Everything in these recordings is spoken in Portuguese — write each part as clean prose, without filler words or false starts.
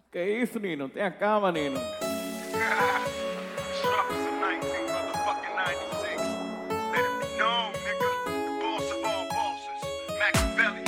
Que isso, Nino? Tenha calma, Nino. Troubles of 1996. Let it be known, nigga. The boss of all bosses. Machiavelli.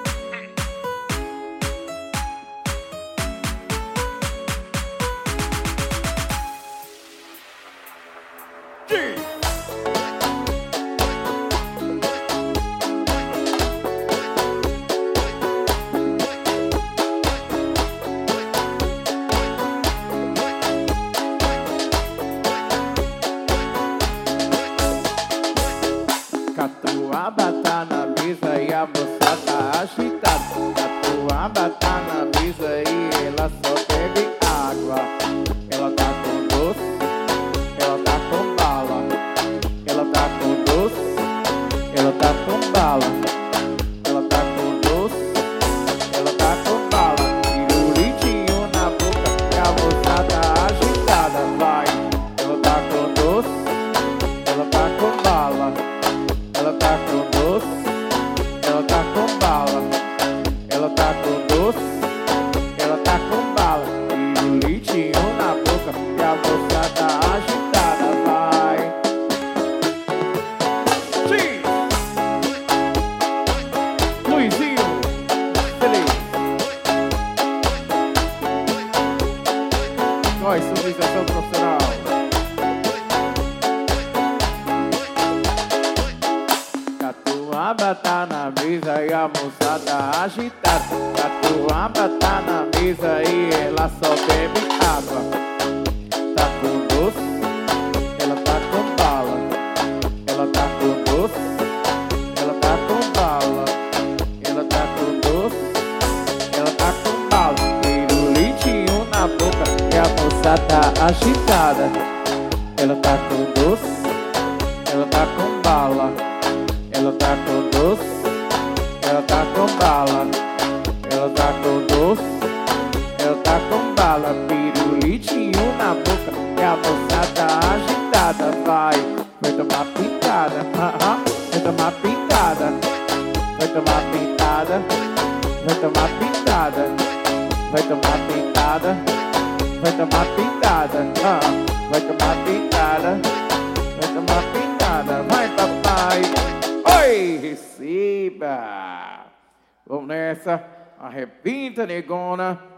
Catuaba tá na mesa e a moça tá agitada. Catuaba tá na mesa e ela só bebe água. Ela tá com doce, ela tá com bala. Ela tá com doce, ela tá com bala. Ela tá com doce, ela tá com bala. Pirulitinho na boca e a moça tá agitada. Vai, ela tá com doce, ela tá com bala. Ela tá com doce, ela tá com bala. Ela tá com doce, ela tá com bala. Pirulitinho na boca e a moça tá agitada. Vai. Sim. Luizinho, feliz. Nós, civilização profissional. Catuaba tá na mesa e a moça tá agitada. Catuaba tá na mesa e ela só bebe água. Tá com doce, ela tá com bala. Ela tá com doce, ela tá com bala. Ela tá com doce, ela tá com bala. Pirulitinho na boca e a moça tá agitada. Ela tá com doce, ela tá com bala. Ela tá com doce, ela tá com bala. Ela tá com doce, ela tá com bala. Pirulitinho na boca e a moça tá agitada. Vai tomar pintada, vai tomar pintada. Vai tomar pintada, vai tomar pintada. Vai tomar pintada, vai tomar pintada. Vai tomar pintada, vai tomar pintada. Vai, papai. Oi, receba! Vamos nessa, arrebenta, negona.